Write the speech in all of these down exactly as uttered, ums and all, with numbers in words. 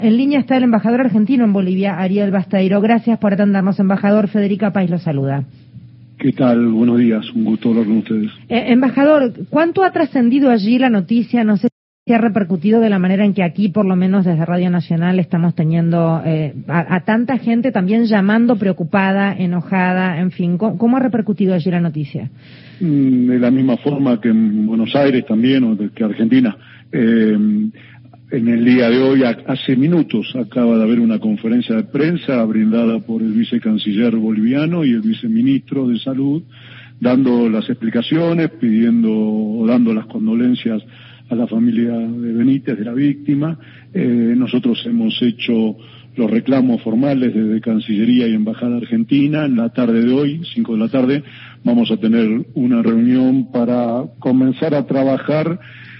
En línea está el embajador argentino en Bolivia, Ariel Basteiro. Gracias por atendernos, embajador. Federica País lo saluda. ¿Qué tal? Buenos días, un gusto hablar con ustedes. Eh, embajador, ¿cuánto ha trascendido allí la noticia? No sé si ha repercutido de la manera en que aquí, por lo menos desde Radio Nacional, estamos teniendo eh, a, a tanta gente también llamando preocupada, enojada, en fin. ¿Cómo, cómo ha repercutido allí la noticia? De la misma forma que en Buenos Aires también, o que Argentina. Eh, En el día de hoy, hace minutos, acaba de haber una conferencia de prensa brindada por el vicecanciller boliviano y el viceministro de Salud, dando las explicaciones, pidiendo o dando las condolencias a la familia de Benítez, de la víctima. Eh, nosotros hemos hecho los reclamos formales desde Cancillería y Embajada Argentina. En la tarde de hoy, cinco de la tarde, vamos a tener una reunión para comenzar a trabajar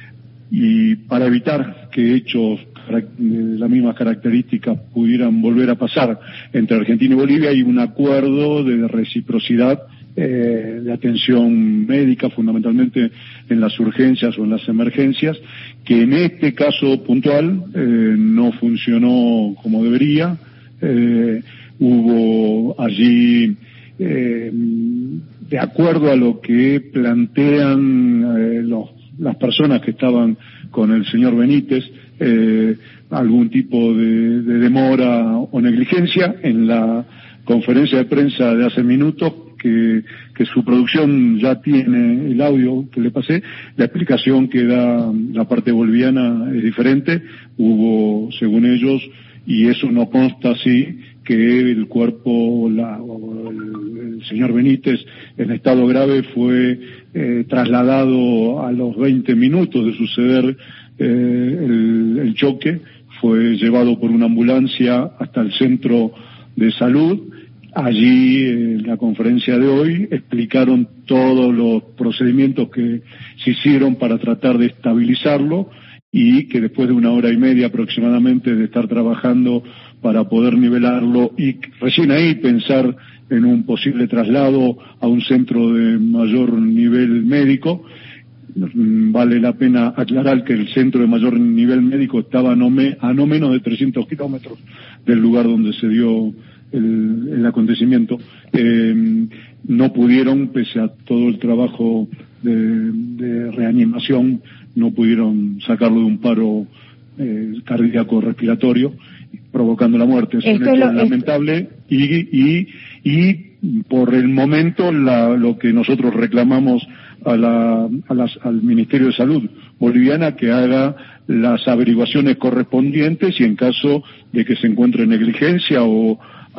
y para evitar que hechos de las mismas características pudieran volver a pasar entre Argentina y Bolivia. Hay un acuerdo de reciprocidad eh, de atención médica, fundamentalmente en las urgencias o en las emergencias, que en este caso puntual eh, no funcionó como debería. Eh, hubo allí, eh, de acuerdo a lo que plantean eh, los las personas que estaban con el señor Benítez, eh, algún tipo de, de demora o negligencia. En la conferencia de prensa de hace minutos, que, que su producción ya tiene el audio que le pasé, la explicación que da la parte boliviana es diferente. Hubo, según ellos, y eso no consta así, que el cuerpo, la, o el, el señor Benítez en estado grave fue eh, trasladado a los veinte minutos de suceder eh, el, el choque, fue llevado por una ambulancia hasta el centro de salud. Allí, en la conferencia de hoy, explicaron todos los procedimientos que se hicieron para tratar de estabilizarlo, y que después de una hora y media aproximadamente de estar trabajando para poder nivelarlo y recién ahí pensar en un posible traslado a un centro de mayor nivel médico. Vale la pena aclarar que el centro de mayor nivel médico estaba a no, me, a no menos de trescientos kilómetros del lugar donde se dio el, el acontecimiento. Eh, no pudieron, pese a todo el trabajo de, de reanimación, no pudieron sacarlo de un paro eh, cardíaco respiratorio, provocando la muerte. Es un hecho lo, lamentable y, y, y por el momento la, lo que nosotros reclamamos a la, a las, al Ministerio de Salud boliviana, que haga las averiguaciones correspondientes y en caso de que se encuentre negligencia o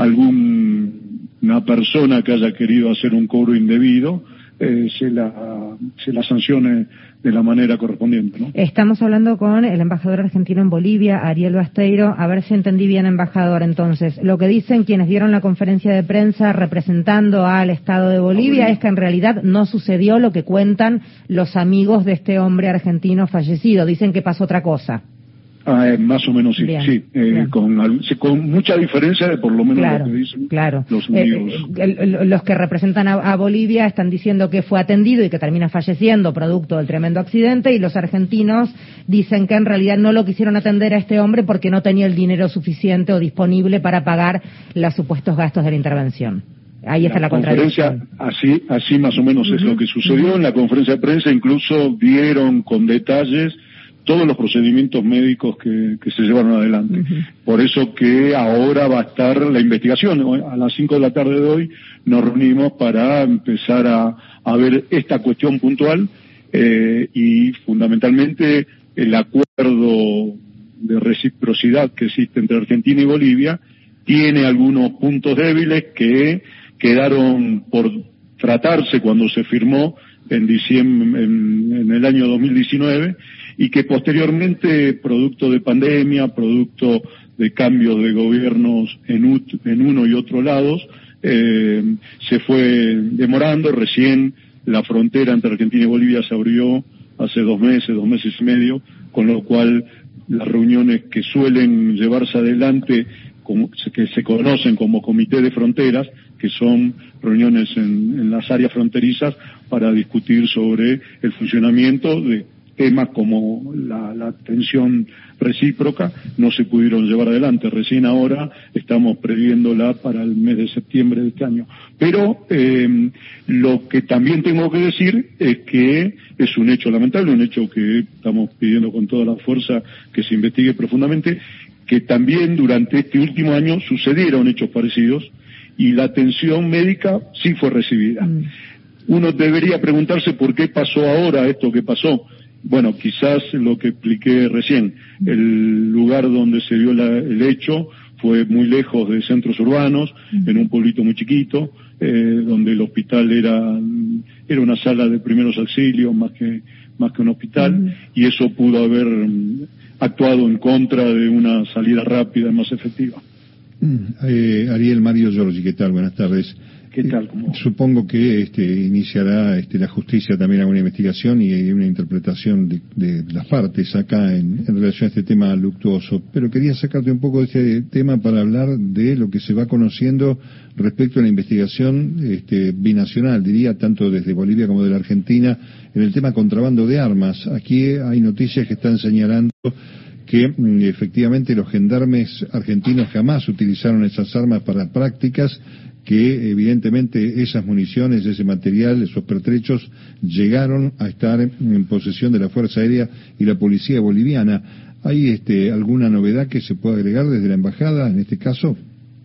alguna persona que haya querido hacer un cobro indebido, eh, se la se la sancione de la manera correspondiente, ¿no? Estamos hablando con el embajador argentino en Bolivia, Ariel Basteiro. A ver si entendí bien, embajador. Entonces, lo que dicen quienes dieron la conferencia de prensa representando al Estado de Bolivia es que en realidad no sucedió lo que cuentan los amigos de este hombre argentino fallecido. Dicen que pasó otra cosa. Ah, eh, más o menos sí, bien, sí, eh, con, con mucha diferencia de por lo menos claro, lo que dicen claro. los amigos. Eh, el, el, los que representan a, a Bolivia están diciendo que fue atendido y que termina falleciendo producto del tremendo accidente, y los argentinos dicen que en realidad no lo quisieron atender a este hombre porque no tenía el dinero suficiente o disponible para pagar los supuestos gastos de la intervención. Ahí está la, la contradicción. Así, así más o menos uh-huh. es lo que sucedió. Uh-huh. En la conferencia de prensa incluso dieron con detalles todos los procedimientos médicos que, que se llevaron adelante. Uh-huh. Por eso que ahora va a estar la investigación. A las cinco de la tarde de hoy nos reunimos para empezar a, a ver esta cuestión puntual eh, y fundamentalmente el acuerdo de reciprocidad que existe entre Argentina y Bolivia tiene algunos puntos débiles que quedaron por tratarse cuando se firmó en diciembre, en, en el año dos mil diecinueve, y que posteriormente, producto de pandemia, producto de cambios de gobiernos en, ut, en uno y otro lados, eh, se fue demorando. Recién la frontera entre Argentina y Bolivia se abrió hace dos meses, dos meses y medio, con lo cual las reuniones que suelen llevarse adelante, como, que se conocen como Comité de Fronteras, que son reuniones en, en las áreas fronterizas para discutir sobre el funcionamiento de temas como la, la atención recíproca no se pudieron llevar adelante. Recién ahora estamos previéndola para el mes de septiembre de este año. Pero eh, lo que también tengo que decir es que es un hecho lamentable, un hecho que estamos pidiendo con toda la fuerza que se investigue profundamente, que también durante este último año sucedieron hechos parecidos y la atención médica sí fue recibida. Mm. Uno debería preguntarse por qué pasó ahora esto que pasó. Bueno, quizás lo que expliqué recién, el lugar donde se dio la, el hecho fue muy lejos de centros urbanos, uh-huh. en un pueblito muy chiquito, eh, donde el hospital era era una sala de primeros auxilios más que más que un hospital, uh-huh. y eso pudo haber um, actuado en contra de una salida rápida y más efectiva. Mm, eh, Ariel Mario Giorgi, ¿qué tal? Buenas tardes. ¿Qué tal? ¿Cómo? Supongo que este, iniciará este, la justicia también alguna investigación y una interpretación de, de las partes acá en, en relación a este tema luctuoso. Pero quería sacarte un poco de este tema para hablar de lo que se va conociendo respecto a la investigación este, binacional, diría, tanto desde Bolivia como de la Argentina, en el tema contrabando de armas. Aquí hay noticias que están señalando que efectivamente los gendarmes argentinos jamás utilizaron esas armas para prácticas, que evidentemente esas municiones, ese material, esos pertrechos llegaron a estar en posesión de la Fuerza Aérea y la Policía Boliviana. ¿Hay este, alguna novedad que se pueda agregar desde la Embajada en este caso?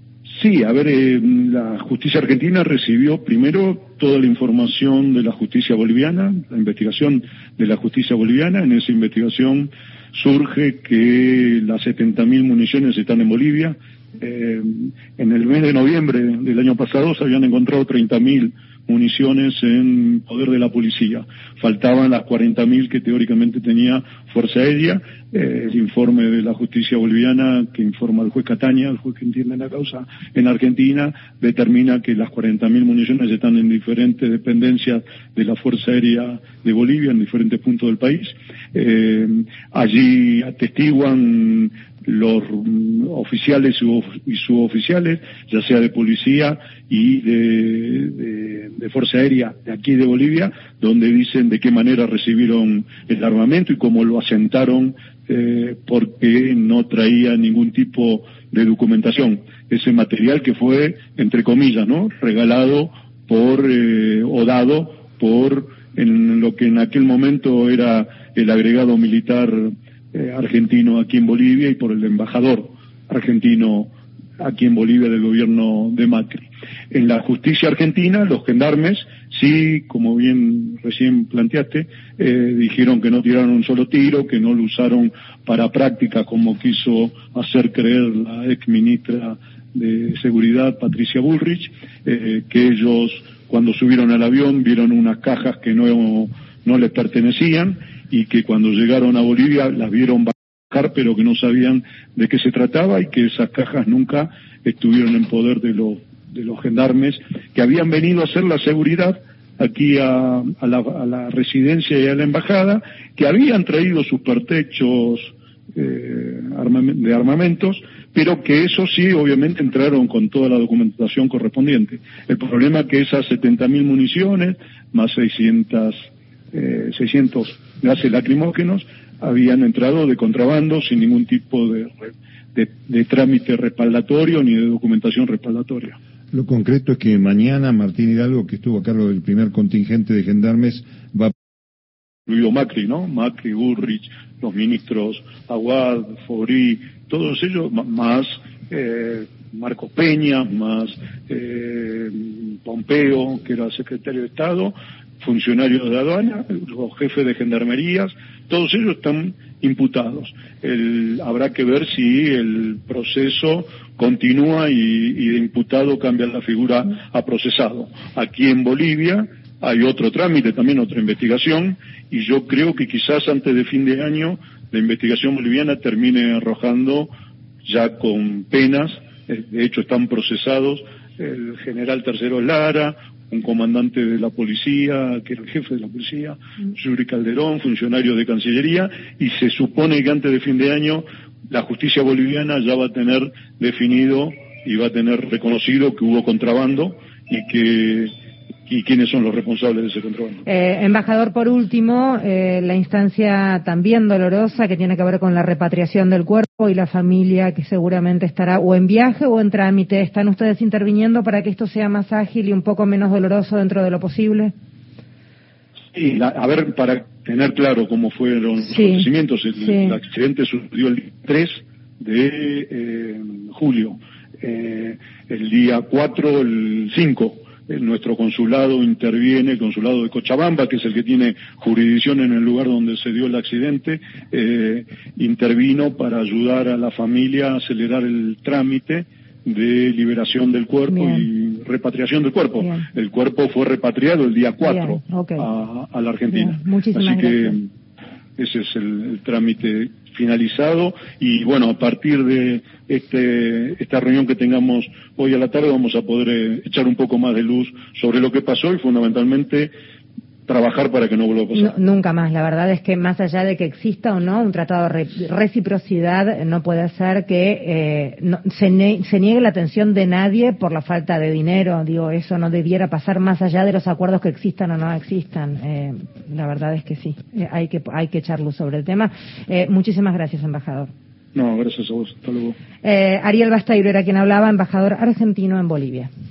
Sí, a ver, eh, la justicia argentina recibió primero toda la información de la justicia boliviana, la investigación de la justicia boliviana. En esa investigación surge que las setenta mil municiones están en Bolivia. Eh, en el mes de noviembre del año pasado se habían encontrado treinta mil municiones en poder de la policía. Faltaban las cuarenta mil que teóricamente tenía Fuerza Aérea. Eh, el informe de la justicia boliviana que informa al juez Cataña, el juez que entiende la causa en Argentina, determina que las cuarenta mil municiones están en diferentes dependencias de la Fuerza Aérea de Bolivia, en diferentes puntos del país. Eh, allí atestiguan los oficiales y suboficiales, ya sea de policía y de, de, de Fuerza Aérea de aquí de Bolivia, donde dicen de qué manera recibieron el armamento y cómo lo asentaron, eh, porque no traía ningún tipo de documentación. Ese material que fue, entre comillas, ¿no?, regalado por, eh, o dado por en lo que en aquel momento era el agregado militar Eh, argentino aquí en Bolivia y por el embajador argentino aquí en Bolivia del gobierno de Macri. En la justicia argentina, los gendarmes, sí, como bien recién planteaste, eh, dijeron que no tiraron un solo tiro, que no lo usaron para práctica como quiso hacer creer la ex ministra de Seguridad, Patricia Bullrich, eh, que ellos cuando subieron al avión vieron unas cajas que no, no les pertenecían, y que cuando llegaron a Bolivia las vieron bajar, pero que no sabían de qué se trataba y que esas cajas nunca estuvieron en poder de los de los gendarmes que habían venido a hacer la seguridad aquí a, a, la, a la residencia y a la embajada, que habían traído sus pertrechos eh, armament- de armamentos, pero que eso sí, obviamente entraron con toda la documentación correspondiente. El problema es que esas setenta mil municiones, más seiscientos, eh, seiscientos gases lacrimógenos, habían entrado de contrabando sin ningún tipo de, de, de trámite respaldatorio ni de documentación respaldatoria. Lo concreto es que mañana Martín Hidalgo, que estuvo a cargo del primer contingente de gendarmes, va... Incluido Macri, ¿no? Macri, Bullrich, los ministros Aguad, Fobrí, todos ellos, más eh, Marcos Peña, más eh, Pompeo, que era secretario de Estado, funcionarios de aduana, los jefes de gendarmerías, todos ellos están imputados. El, habrá que ver si el proceso continúa y, y de imputado cambia la figura a procesado. Aquí en Bolivia hay otro trámite, también otra investigación, y yo creo que quizás antes de fin de año la investigación boliviana termine arrojando ya con penas. De hecho están procesados el general Tercero Lara, un comandante de la policía, que era el jefe de la policía, Yuri Calderón, funcionario de Cancillería, y se supone que antes de fin de año la justicia boliviana ya va a tener definido y va a tener reconocido que hubo contrabando y que y quiénes son los responsables de ese contrabando. Eh, embajador, por último, eh, la instancia también dolorosa que tiene que ver con la repatriación del cuerpo y la familia que seguramente estará o en viaje o en trámite. ¿Están ustedes interviniendo para que esto sea más ágil y un poco menos doloroso dentro de lo posible? Sí, la, a ver, para tener claro cómo fueron sí, los acontecimientos, el, sí. el accidente sucedió el tres de eh, julio. Eh, el día cuatro, el cinco, eh, nuestro consulado interviene, el consulado de Cochabamba, que es el que tiene jurisdicción en el lugar donde se dio el accidente, eh, intervino para ayudar a la familia a acelerar el trámite de liberación del cuerpo Bien. y repatriación del cuerpo. Bien. El cuerpo fue repatriado el día cuatro okay. a, a la Argentina. Así gracias. que ese es el, el trámite finalizado y bueno, a partir de este esta reunión que tengamos hoy a la tarde vamos a poder eh, echar un poco más de luz sobre lo que pasó y fundamentalmente trabajar para que no vuelva a pasar. No, nunca más. La verdad es que más allá de que exista o no un tratado de re reciprocidad, no puede ser que eh, no, se, ne se niegue la atención de nadie por la falta de dinero. Digo, eso no debiera pasar más allá de los acuerdos que existan o no existan. Eh, la verdad es que sí. Eh, hay que hay que echar luz sobre el tema. Eh, muchísimas gracias, embajador. No, gracias a vos. Hasta luego. Eh, Ariel Basteiro era quien hablaba, embajador argentino en Bolivia.